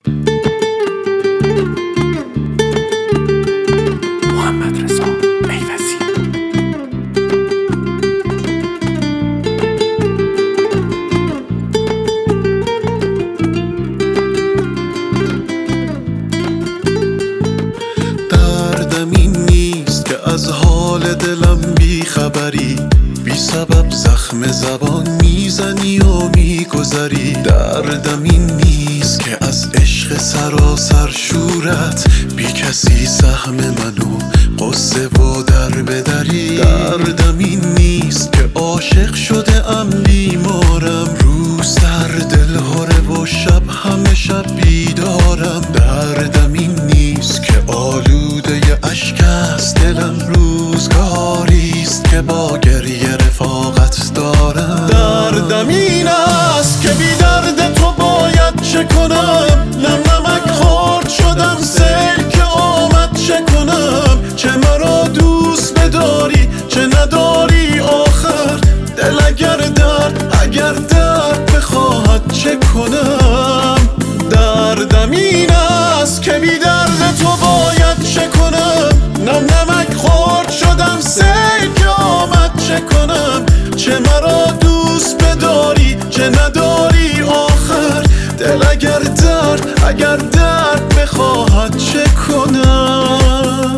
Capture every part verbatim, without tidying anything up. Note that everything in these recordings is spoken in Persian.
از حال دلم بی خبری، بی سبب زخم زبان میزنی و میگذری. دردم این نیست که از عشق سراسر شورت بی کسی سهم منو قصه و در بدری. دردم این نیست که عاشق شده ام بیمارم، رو سر دلهاره و شب همه شب بیدارم. دردم این نیست که آلوده اشک است دلم، روزگاریست که با گریه رفاقت دارم. دردم این است که بی درد تو باید چه کنم، نم نمک خورد شدم سیل که آمد چه کنم. چه مرا دوست بداری چه نداری آخر، دل اگر درد اگر درد بخواهد چه کنم. دردم این است که بی درد تو باید چه کنم، نم نمک خورد شدم سیل که آمد چه کنم. چه مرا دوست بداری چه نداری آخر، دل اگر درد اگر درد بخواهد چه کنم.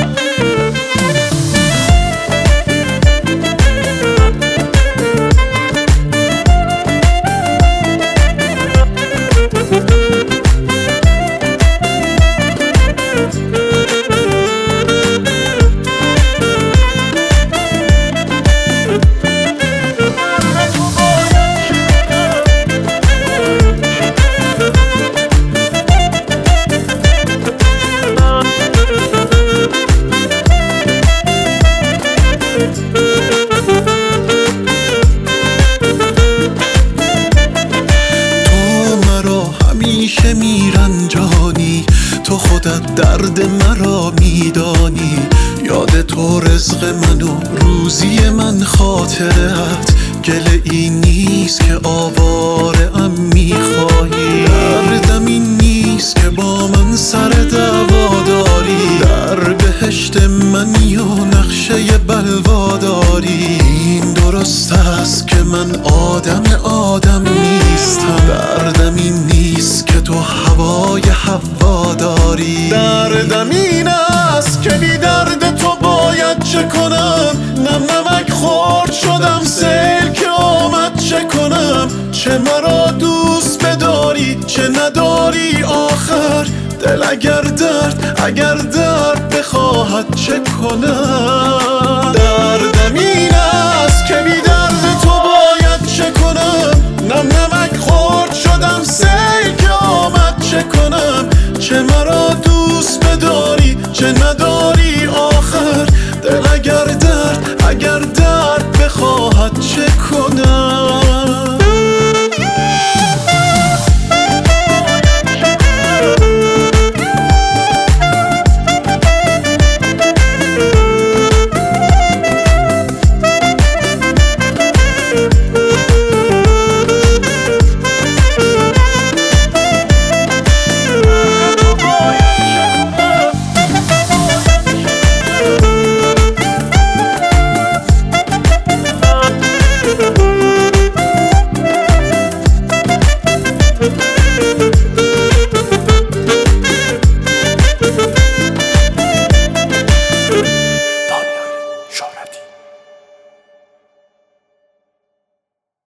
همیشه میرنجانی، تو خودت درد مرا میدانی. یاد تو رزق من و روزی من خاطرت، گله این نیست که آواره ام میخواهی. دردم این نیست که با من سر دعوا داری، در بهشت منی و نقشه بلوا داری. این درست است که من آدم آدم نیستم، دردم این نیست که تو هوای هوا داری. دردم این است که بی درد تو باید چه کنم، نم نمک خورد شدم سیل که آمد چه کنم. چه مرا دوست بداری چه نداری آخر، دل اگر درد اگر درد بخواهد چه کنم. دردم این است که بی درد تو باید چه کنم، نم نمک خورد شدم سیل که آمد چه کنم. چه مرا دوست بداری چه نداری آخر، دل اگر درد اگر درد بخواهد چه کنم.